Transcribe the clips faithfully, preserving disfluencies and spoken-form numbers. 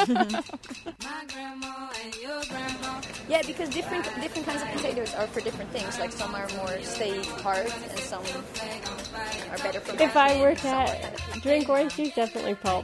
Yeah, because different different kinds of potatoes are for different things. Like some are more stay hard, and some are better for. If I were to drink orange juice, definitely pulp.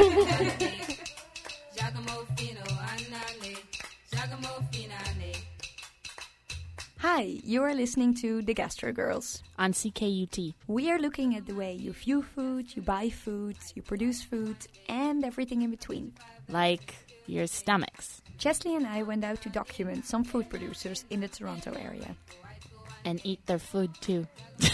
Hi, you are listening to The Gastro Girls on C K U T. We are looking at the way you view food, you buy food, you produce food, and everything in between. Like your stomachs. Chesley and I went out to document some food producers in the Toronto area. And eat their food too.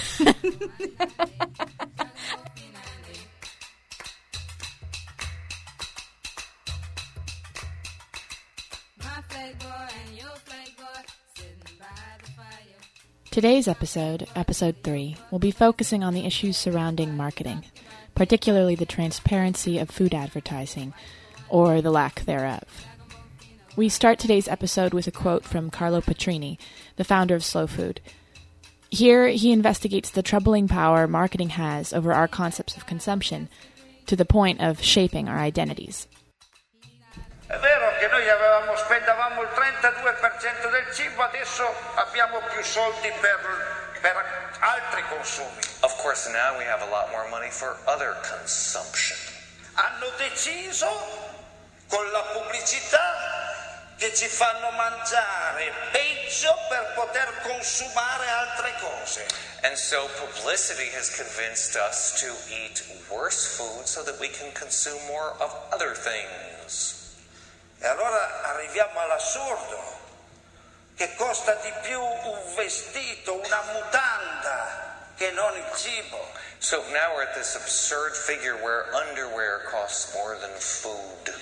Today's episode, episode three, will be focusing on the issues surrounding marketing, particularly the transparency of food advertising, or the lack thereof. We start today's episode with a quote from Carlo Petrini, the founder of Slow Food. Here, he investigates the troubling power marketing has over our concepts of consumption, to the point of shaping our identities. È vero che noi avevamo, spendavamo il trentadue per cento del cibo, adesso abbiamo più soldi per, per altri consumi. Of course, now we have a lot more money for other consumption. Hanno deciso, con la pubblicità, che ci fanno mangiare peggio per poter consumare altre cose. And so publicity has convinced us to eat worse food so that we can consume more of other things. E allora arriviamo all'assurdo, che costa di più un vestito, una mutanda, che non il cibo. So now we're at this absurd figure where underwear costs more than food.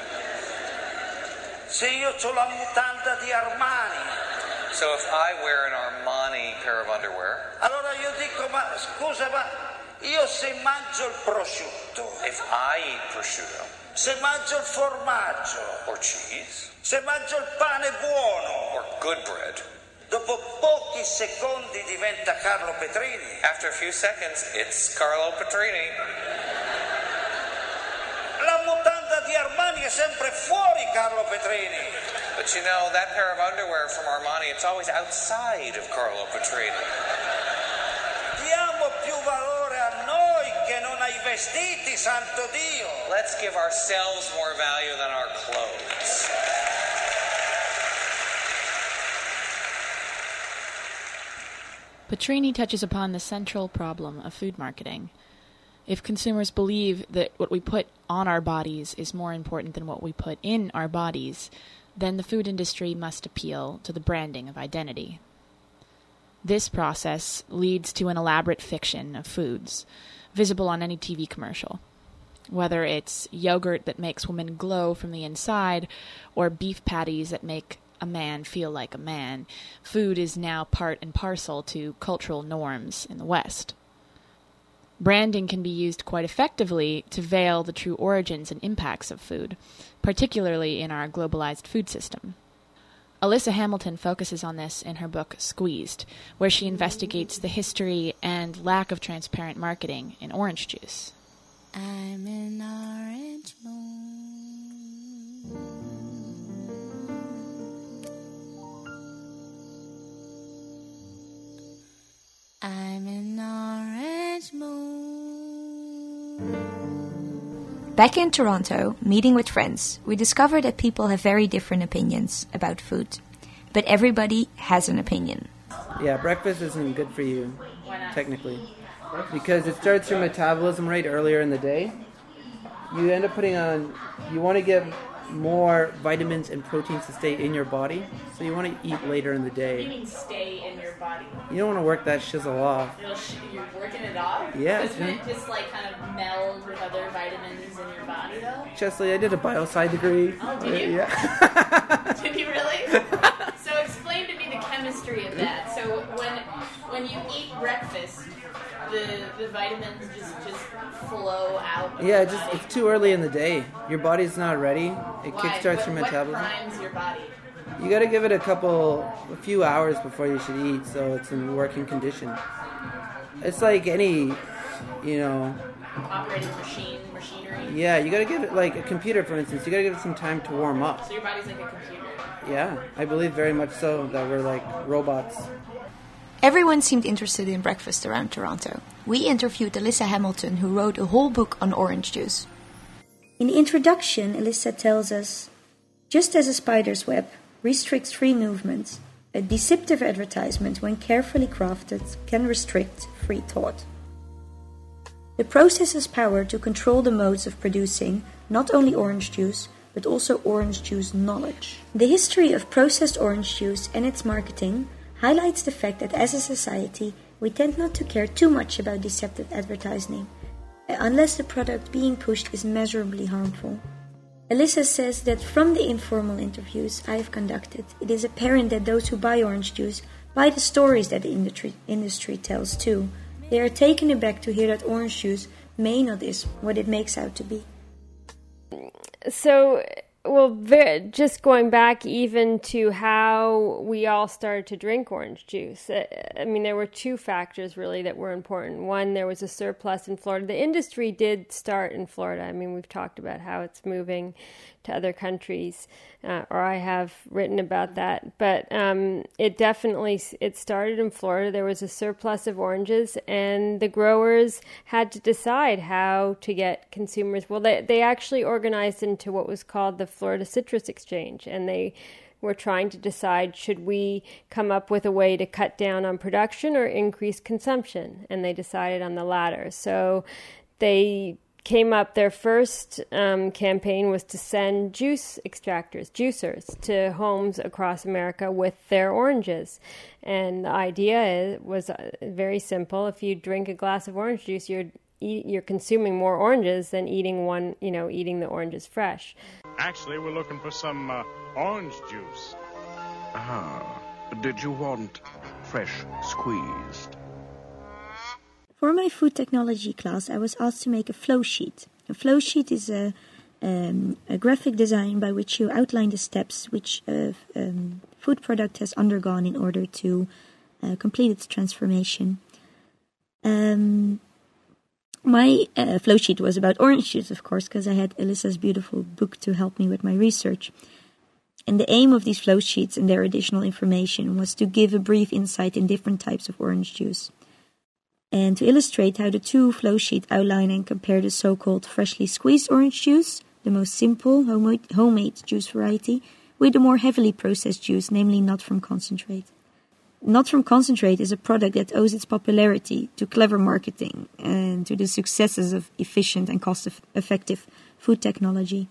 Se io ho la mutanda di Armani. So if I wear an Armani pair of underwear. Allora io dico, ma scusa, ma io se mangio il prosciutto. If I eat prosciutto. Se mangio il formaggio. Or cheese. Se mangio il pane buono. Or good bread. Dopo pochi secondi diventa Carlo Petrini. After a few seconds, it's Carlo Petrini. La mutanda di Armani è sempre fuori Carlo Petrini. But you know, that pair of underwear from Armani, it's always outside of Carlo Petrini. Diamo più valore a noi che non ai vestiti, santo Dio. Let's give ourselves more value than our clothes. Petrini touches upon the central problem of food marketing. If consumers believe that what we put on our bodies is more important than what we put in our bodies, then the food industry must appeal to the branding of identity. This process leads to an elaborate fiction of foods, visible on any T V commercial. Whether it's yogurt that makes women glow from the inside, or beef patties that make a man feel like a man, food is now part and parcel to cultural norms in the West. Branding can be used quite effectively to veil the true origins and impacts of food, particularly in our globalized food system. Alyssa Hamilton focuses on this in her book Squeezed, where she investigates the history and lack of transparent marketing in orange juice. I'm an orange moon. I'm an orange moon. Back in Toronto, meeting with friends, we discovered that people have very different opinions about food. But everybody has an opinion. Yeah, breakfast isn't good for you, technically. Because it starts your metabolism rate earlier in the day. You end up putting on, you want to get more vitamins and proteins to stay in your body, so you want to eat later in the day. You mean stay in your body? You don't want to work that shizzle off. You're working it off? Yeah. Doesn't it just like kind of meld with other vitamins in your body though? Chesley, I did a biosci degree. Oh, did you? Yeah. Did you really? So explain to me the chemistry of that. So when when you eat breakfast, the the vitamins just, just flow out. Yeah, just it's too early in the day. Your body's not ready. It Why? kickstarts what, your metabolism. What primes your body? You got to give it a couple, a few hours before you should eat, so it's in working condition. It's like any you know, Operating machine, machinery. yeah, you got to give it, like a computer, for instance, you got to give it some time to warm up. So your body's like a computer. Yeah, I believe very much so that we're like robots. Everyone seemed interested in breakfast around Toronto. We interviewed Alyssa Hamilton, who wrote a whole book on orange juice. In the introduction, Alyssa tells us, just as a spider's web restricts free movement, a deceptive advertisement, when carefully crafted, can restrict free thought. The process has power to control the modes of producing not only orange juice, but also orange juice knowledge. The history of processed orange juice and its marketing highlights the fact that as a society, we tend not to care too much about deceptive advertising, unless the product being pushed is measurably harmful. Alyssa says that from the informal interviews I have conducted, it is apparent that those who buy orange juice buy the stories that the industry, industry tells too. They are taken aback to hear that orange juice may not is what it makes out to be. So, well, very, just going back even to how we all started to drink orange juice. I mean, there were two factors really that were important. One, there was a surplus in Florida. The industry did start in Florida. I mean, we've talked about how it's moving to other countries, uh, or I have written about that. But um, it definitely, it started in Florida. There was a surplus of oranges, and the growers had to decide how to get consumers. Well, they, they actually organized into what was called the Florida Citrus Exchange, and they were trying to decide, should we come up with a way to cut down on production or increase consumption? And they decided on the latter. So they came up, their first um, campaign was to send juice extractors, juicers, to homes across America with their oranges. And the idea is, was very simple. If you drink a glass of orange juice, you're eat, you're consuming more oranges than eating one, you know, eating the oranges fresh. Actually, we're looking for some uh, orange juice. Ah, did you want fresh squeezed? For my food technology class, I was asked to make a flow sheet. A flow sheet is a, um, a graphic design by which you outline the steps which a um, food product has undergone in order to uh, complete its transformation. Um, my uh, flow sheet was about orange juice, of course, because I had Alyssa's beautiful book to help me with my research. And the aim of these flow sheets and their additional information was to give a brief insight in different types of orange juice, and to illustrate how the two flow sheets outline and compare the so-called freshly squeezed orange juice, the most simple homemade, homemade juice variety, with the more heavily processed juice, namely not from concentrate. Not from concentrate is a product that owes its popularity to clever marketing and to the successes of efficient and cost-effective food technology.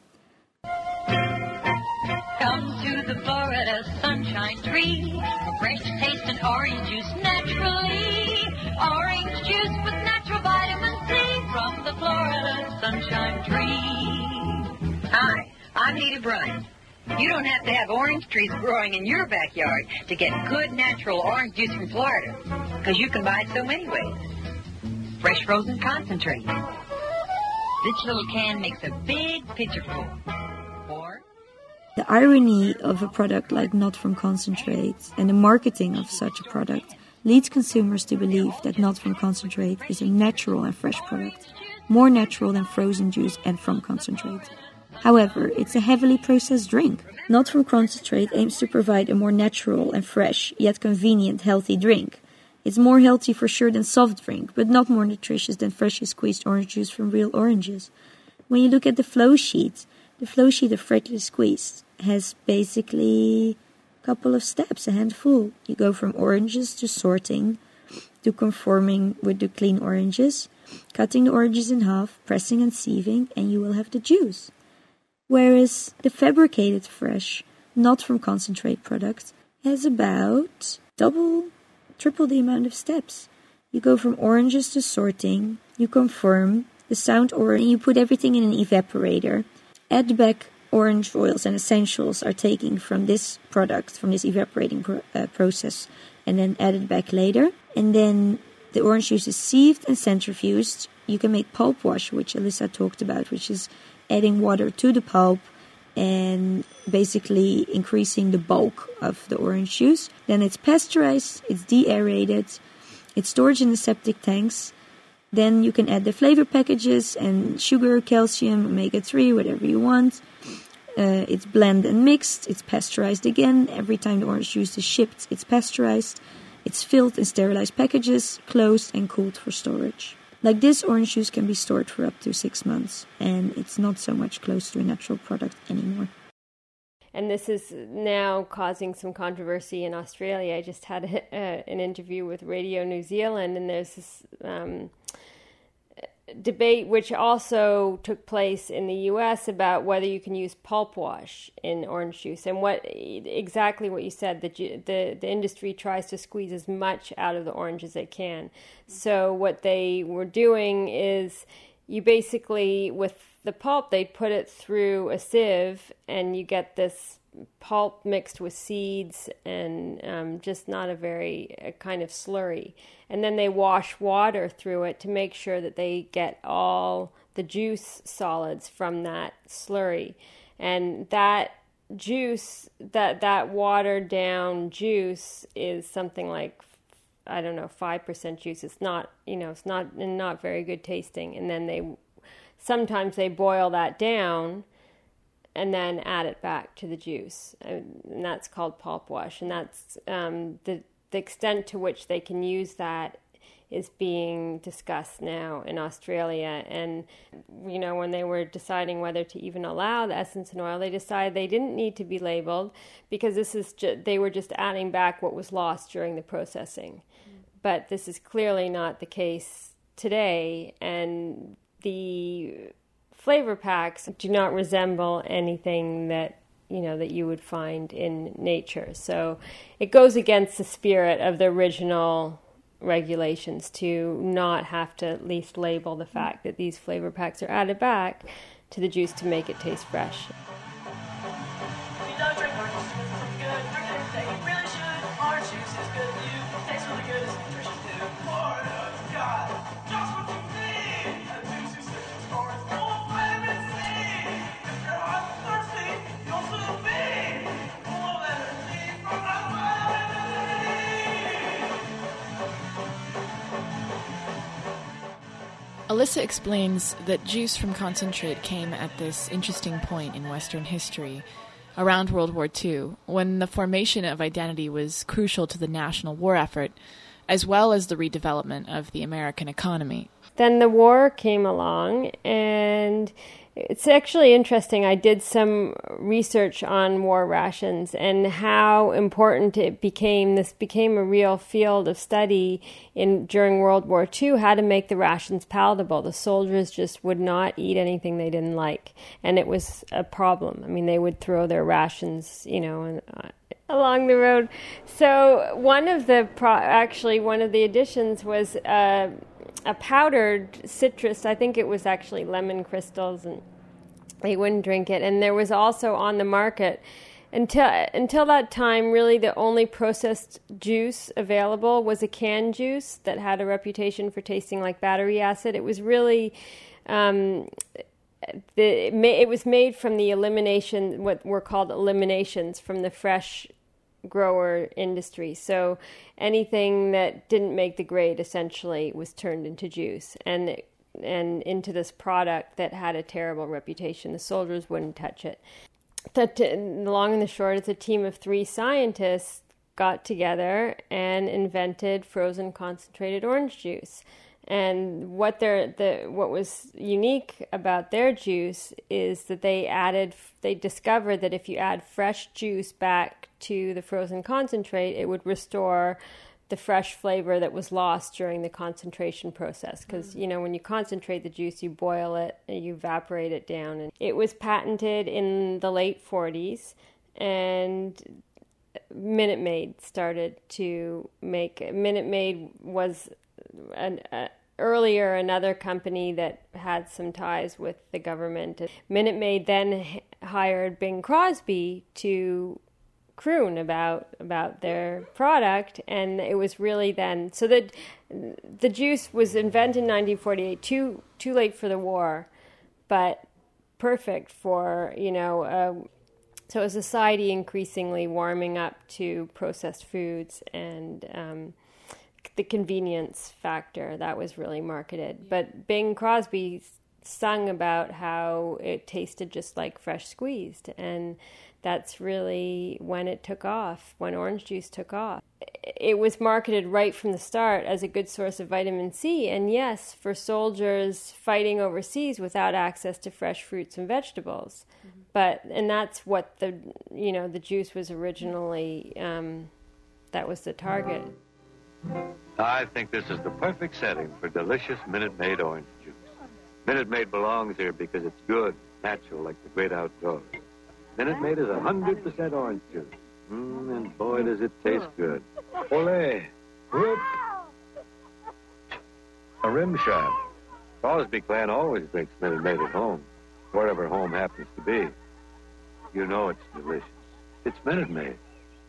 Come to the Florida Sunshine Tree, a fresh taste and orange juice naturally. Orange juice with natural vitamin C from the Florida Sunshine Tree. Hi, I'm Nita Bryan. You don't have to have orange trees growing in your backyard to get good natural orange juice from Florida, because you can buy it so many ways. Fresh frozen concentrate. This little can makes a big pitcher full. Or the irony of a product like not from concentrate and the marketing of such a product leads consumers to believe that not from concentrate is a natural and fresh product, more natural than frozen juice and from concentrate. However, it's a heavily processed drink. Not from concentrate aims to provide a more natural and fresh, yet convenient, healthy drink. It's more healthy for sure than soft drink, but not more nutritious than freshly squeezed orange juice from real oranges. When you look at the flow sheet, the flow sheet of freshly squeezed has basically couple of steps, a handful. You go from oranges to sorting, to conforming with the clean oranges, cutting the oranges in half, pressing and sieving, and you will have the juice. Whereas the fabricated fresh, not from concentrate product, has about double, triple the amount of steps. You go from oranges to sorting, you conform, the sound orange, and you put everything in an evaporator, add back orange oils and essentials are taken from this product, from this evaporating pro- uh, process, and then added back later. And then the orange juice is sieved and centrifuged. You can make pulp wash, which Alyssa talked about, which is adding water to the pulp and basically increasing the bulk of the orange juice. Then it's pasteurized, it's de-aerated, it's stored in the septic tanks, Then you can add the flavor packages and sugar, calcium, omega three, whatever you want. Uh, it's blended and mixed. It's pasteurized again. Every time the orange juice is shipped, it's pasteurized. It's filled in sterilized packages, closed and cooled for storage. Like this, orange juice can be stored for up to six months, and it's not so much close to a natural product anymore. And this is now causing some controversy in Australia. I just had a, uh, an interview with Radio New Zealand, and there's this um, debate which also took place in the U S about whether you can use pulp wash in orange juice. And what exactly what you said, that you, the, the industry tries to squeeze as much out of the orange as they can. So what they were doing is you basically, with the pulp, they'd put it through a sieve, and you get this pulp mixed with seeds and um, just not a very a kind of slurry. And then they wash water through it to make sure that they get all the juice solids from that slurry. And that juice, that, that watered down juice is something like, I don't know, five percent juice. It's not, you know, it's not, not very good tasting. And then they, sometimes they boil that down and then add it back to the juice. And that's called pulp wash. And that's um, the, the extent to which they can use that is being discussed now in Australia. And, you know, when they were deciding whether to even allow the essence and oil, they decided they didn't need to be labeled because this is ju- they were just adding back what was lost during the processing. Mm. But this is clearly not the case today, and the flavor packs do not resemble anything that, you know, that you would find in nature. So it goes against the spirit of the original regulations to not have to at least label the fact that these flavor packs are added back to the juice to make it taste fresh. Alyssa explains that juice from concentrate came at this interesting point in Western history, around World War Two, when the formation of identity was crucial to the national war effort, as well as the redevelopment of the American economy. Then the war came along, and it's actually interesting. I did some research on war rations and how important it became. This became a real field of study in during World War Two, how to make the rations palatable. The soldiers just would not eat anything they didn't like, and it was a problem. I mean, they would throw their rations, you know, uh, along the road. So one of the pro- actually one of the additions was Uh, a powdered citrus. I think it was actually lemon crystals, and they wouldn't drink it. And there was also on the market, until until that time, really the only processed juice available was a canned juice that had a reputation for tasting like battery acid. It was really, um, the, it, ma- it was made from the elimination, what were called eliminations from the fresh grower industry. So anything that didn't make the grade essentially was turned into juice and and into this product that had a terrible reputation. The soldiers wouldn't touch it. But the long and the short is a team of three scientists got together and invented frozen concentrated orange juice. And what they're, the what was unique about their juice is that they added, they discovered that if you add fresh juice back to the frozen concentrate, it would restore the fresh flavor that was lost during the concentration process. Because, you know, when you concentrate the juice, you boil it, and you evaporate it down. And it was patented in the late forties, and Minute Maid started to make, Minute Maid was an, uh, earlier another company that had some ties with the government. Minute Maid then h- hired Bing Crosby to croon about about their product, and it was really then so that the juice was invented in nineteen forty-eight, too too late for the war, but perfect for, you know, uh, so a society increasingly warming up to processed foods and um, the convenience factor that was really marketed. But Bing Crosby sung about how it tasted just like fresh squeezed, and that's really when it took off, when orange juice took off. It was marketed right from the start as a good source of vitamin C, and yes, for soldiers fighting overseas without access to fresh fruits and vegetables. Mm-hmm. But and that's what the you know the juice was originally. Um, that was the target. I think this is the perfect setting for delicious Minute Maid orange juice. Minute Maid belongs here because it's good, natural, like the great outdoors. Minute Maid is one hundred percent orange juice. Mmm, and boy, does it taste good. Olé! Whoop! A rim shot. Crosby clan always drinks Minute Maid at home, wherever home happens to be. You know it's delicious. It's Minute Maid.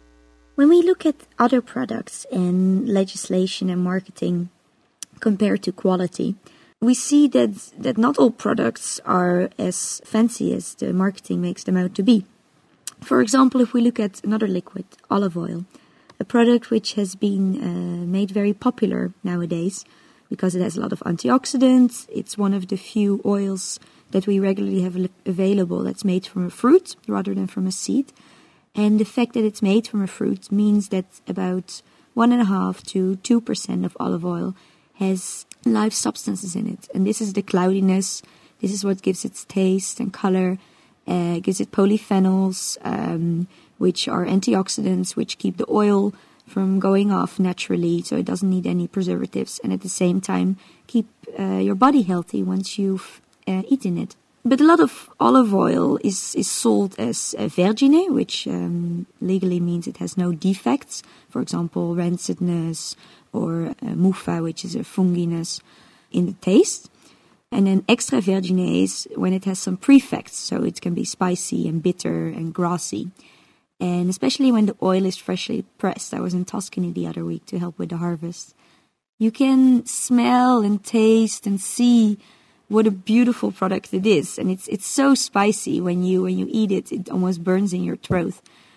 When we look at other products and legislation and marketing compared to quality, we see that, that not all products are as fancy as the marketing makes them out to be. For example, if we look at another liquid, olive oil, a product which has been uh, made very popular nowadays because it has a lot of antioxidants. It's one of the few oils that we regularly have available that's made from a fruit rather than from a seed. And the fact that it's made from a fruit means that about one and a half to two percent of olive oil has live substances in it. And this is the cloudiness. This is what gives its taste and color. Uh, gives it polyphenols, um, which are antioxidants, which keep the oil from going off naturally, so it doesn't need any preservatives, and at the same time keep uh, your body healthy once you've uh, eaten it. But a lot of olive oil is, is sold as uh, vergine, which um, legally means it has no defects. For example, rancidness or uh, muffa, which is a funginess in the taste. And then extra virgin is when it has some prefects, so it can be spicy and bitter and grassy. And especially when the oil is freshly pressed. I was in Tuscany the other week to help with the harvest. You can smell and taste and see what a beautiful product it is. And it's it's so spicy when you when you eat it, it almost burns in your throat.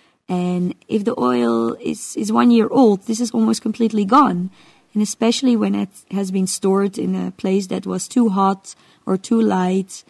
And if the oil is, is one year old, this is almost completely gone. And especially when it has been stored in a place that was too hot or too light,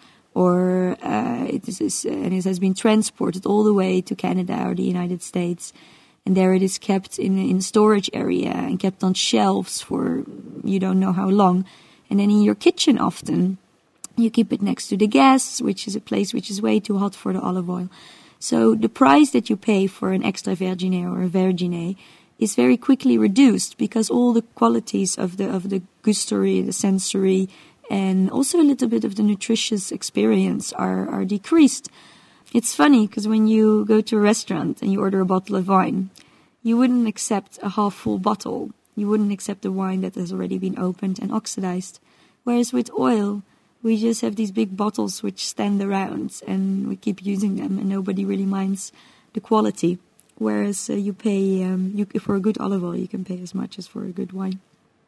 or uh, it is, and it has been transported all the way to Canada or the United States, and there it is kept in in storage area and kept on shelves for you don't know how long. And then in your kitchen often, you keep it next to the gas, which is a place which is way too hot for the olive oil. So the price that you pay for an extra virgine or a vergine is very quickly reduced because all the qualities of the of the gustatory, the sensory, and also a little bit of the nutritious experience are, are decreased. It's funny because when you go to a restaurant and you order a bottle of wine, you wouldn't accept a half-full bottle. You wouldn't accept a wine that has already been opened and oxidized. Whereas with oil, we just have these big bottles which stand around and we keep using them and nobody really minds the quality. Whereas uh, you pay, um, you, for a good olive oil, you can pay as much as for a good wine.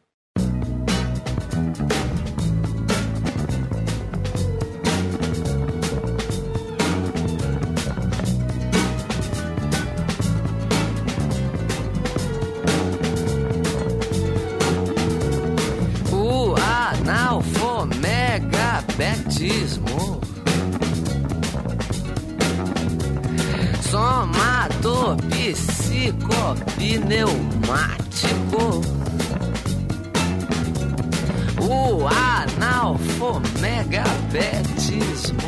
O analfabetismo somador psicopneumático. O analfabetismo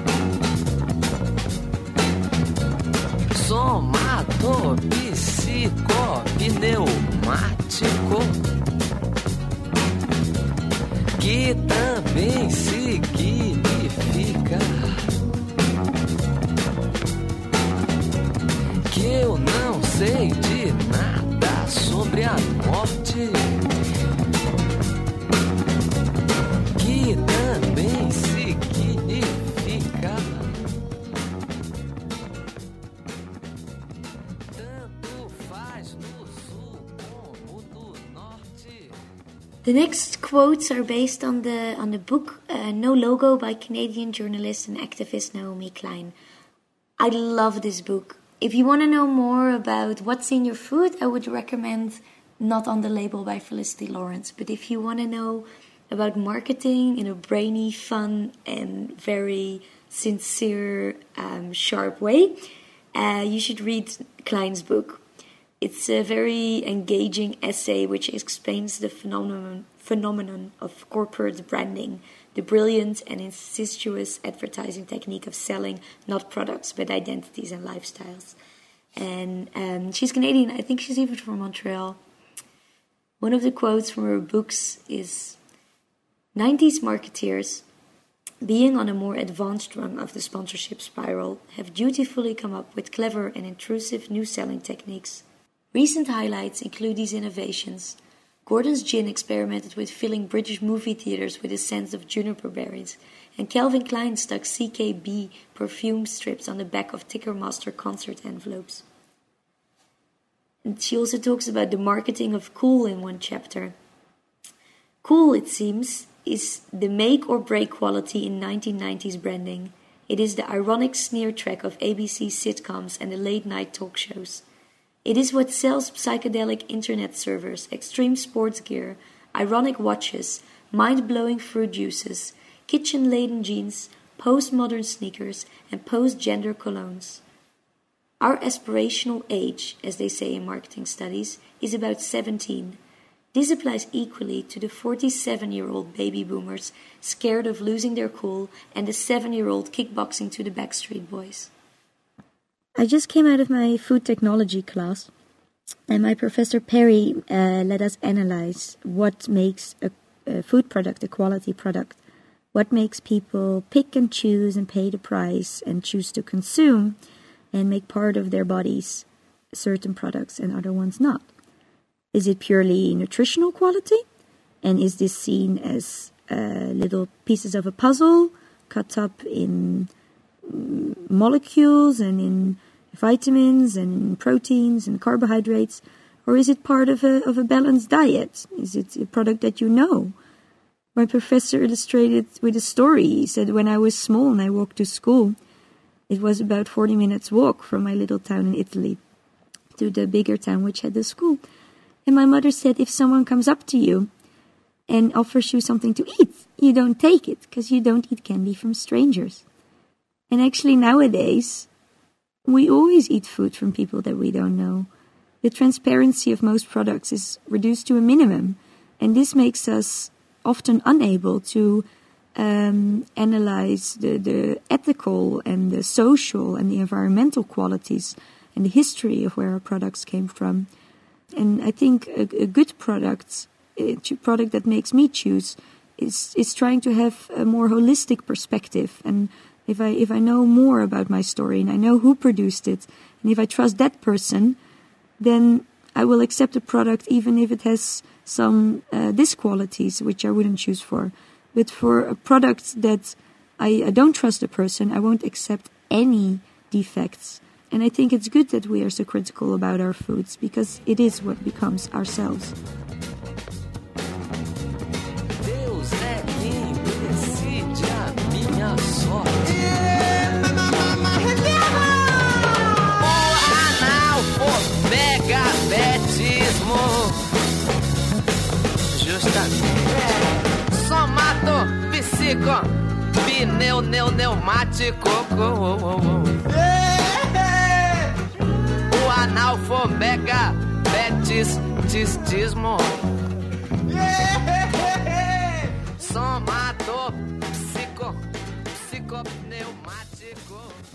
somador psicopneumático, que também significa que eu não sei de nada sobre a morte, que também significa tanto faz no sul como no norte. The next quotes are based on the on the book uh, No Logo by Canadian journalist and activist Naomi Klein. I love this book. If you want to know more about what's in your food, I would recommend not on the label by Felicity Lawrence. But if you want to know about marketing in a brainy, fun, and very sincere, um, sharp way, uh, you should read Klein's book. It's a very engaging essay which explains the phenomenon phenomenon of corporate branding, the brilliant and incestuous advertising technique of selling not products but identities and lifestyles. And um, she's Canadian. I think she's even from Montreal. One of the quotes from her books is, nineties marketeers, being on a more advanced rung of the sponsorship spiral, have dutifully come up with clever and intrusive new selling techniques. Recent highlights include these innovations. Gordon's Gin experimented with filling British movie theaters with a scent of juniper berries, and Calvin Klein stuck C K B perfume strips on the back of Ticketmaster concert envelopes. And she also talks about the marketing of Kool in one chapter. Kool, it seems, is the make or break quality in nineteen nineties branding. It is the ironic sneer track of A B C sitcoms and the late-night talk shows. It is what sells psychedelic internet servers, extreme sports gear, ironic watches, mind-blowing fruit juices, kitchen-laden jeans, postmodern sneakers, and post-gender colognes. Our aspirational age, as they say in marketing studies, is about seventeen. This applies equally to the forty-seven-year-old baby boomers scared of losing their cool and the seven-year-old kickboxing to the Backstreet Boys. I just came out of my food technology class, and my professor Perry uh, let us analyze what makes a, a food product a quality product, what makes people pick and choose and pay the price and choose to consume and make part of their bodies certain products and other ones not. Is it purely nutritional quality? And is this seen as uh, little pieces of a puzzle cut up in molecules and in vitamins and in proteins and carbohydrates, or is it part of a of a balanced diet? Is it a product that you know? My professor illustrated with a story. He said, when I was small and I walked to school, it was about forty minutes walk from my little town in Italy to the bigger town which had the school. And my mother said, if someone comes up to you and offers you something to eat, you don't take it because you don't eat candy from strangers. And actually nowadays, we always eat food from people that we don't know. The transparency of most products is reduced to a minimum, and this makes us often unable to um, analyze the, the ethical and the social and the environmental qualities and the history of where our products came from. And I think a, a good product, a product that makes me choose, is is trying to have a more holistic perspective. And if I if I know more about my story and I know who produced it, and if I trust that person, then I will accept a product even if it has some uh, disqualities which I wouldn't choose for. But for a product that I, I don't trust the person, I won't accept any defects. And I think it's good that we are so critical about our foods, because it is what becomes ourselves. Deus é quem decide a minha sorte. O analfabetismo, justamente, somato, psico, pneu, neu, pneumático. O analfabetismo, somato, psico, psico, pneumático.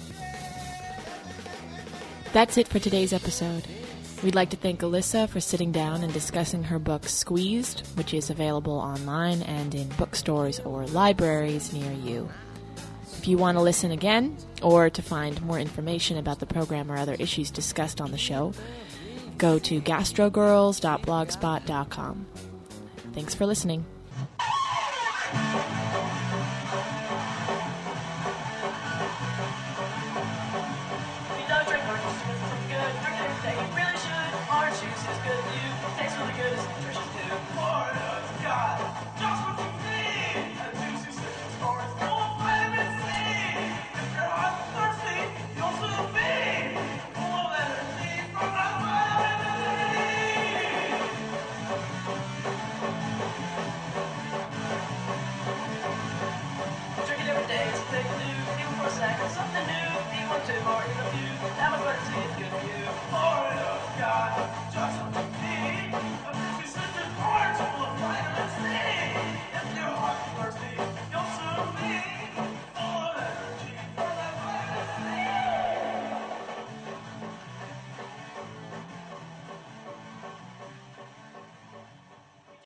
That's it for today's episode. We'd like to thank Alyssa for sitting down and discussing her book Squeezed, which is available online and in bookstores or libraries near you. If you want to listen again, or to find more information about the program or other issues discussed on the show, go to gastrogirls dot blogspot dot com. Thanks for listening.